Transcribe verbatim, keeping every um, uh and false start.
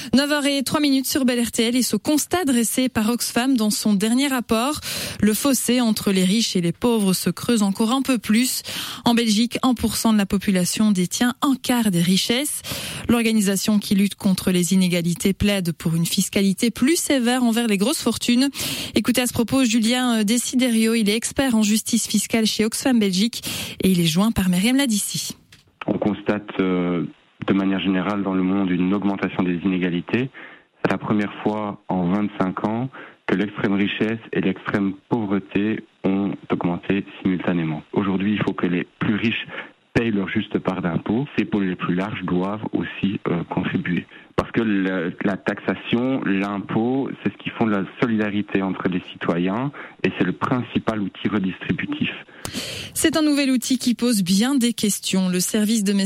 neuf heures zéro trois sur Bel R T L et ce constat dressé par Oxfam dans son dernier rapport. Le fossé entre les riches et les pauvres se creuse encore un peu plus. En Belgique, un pour cent de la population détient un quart des richesses. L'organisation qui lutte contre les inégalités plaide pour une fiscalité plus sévère envers les grosses fortunes. Écoutez à ce propos Julien Desiderio, il est expert en justice fiscale chez Oxfam Belgique et il est joint par Myriam Ladissi. On constate euh, de manière générale dans le monde une augmentation des inégalités. C'est la première fois en vingt-cinq ans que l'extrême richesse et l'extrême pauvreté ont augmenté simultanément. Aujourd'hui, il faut que les plus riches payent leur juste part d'impôts. Ces pôles les plus larges doivent aussi euh, contribuer. Parce que la, la taxation, l'impôt, c'est ce qui font la solidarité entre les citoyens et c'est le principal outil redistributif. C'est un nouvel outil qui pose bien des questions. Le service de